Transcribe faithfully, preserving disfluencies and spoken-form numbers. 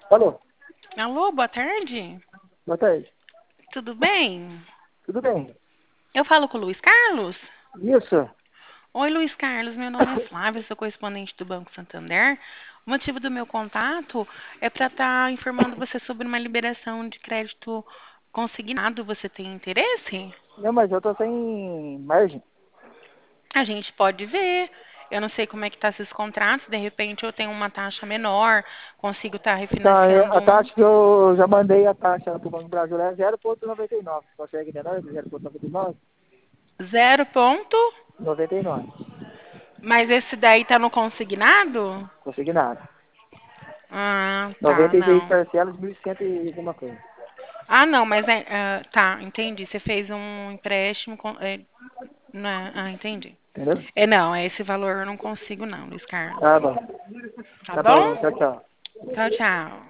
Alô, Alô, boa tarde. boa tarde. Tudo bem? Tudo bem? Eu falo com o Luiz Carlos? Isso? Oi, Luiz Carlos, meu nome é Flávia, sou correspondente do Banco Santander. O motivo do meu contato é para estar informando você sobre uma liberação de crédito consignado. Você tem interesse? Não, mas eu tô sem margem. A gente pode ver. Eu não sei como é que tá esses contratos, de repente eu tenho uma taxa menor, consigo estar Então, eu- refinanciando a um taxa que eu já mandei a taxa pro Banco do Brasil é zero vírgula noventa e nove. Consegue menor de zero vírgula noventa e nove? zero ponto, noventa e nove. mas esse daí tá no consignado? Consegui nada. Ah, tá, noventa e seis não. parcelas, mil e cem e alguma coisa. Ah, não, mas é, ah, tá, entendi. Você fez um empréstimo com, é, não é- ah, entendi. Entendeu? É, não, é esse valor eu não consigo não, Luiz Carlos. Tá bom. Tá Tá bom? bom, tchau, tchau. Tchau, tchau.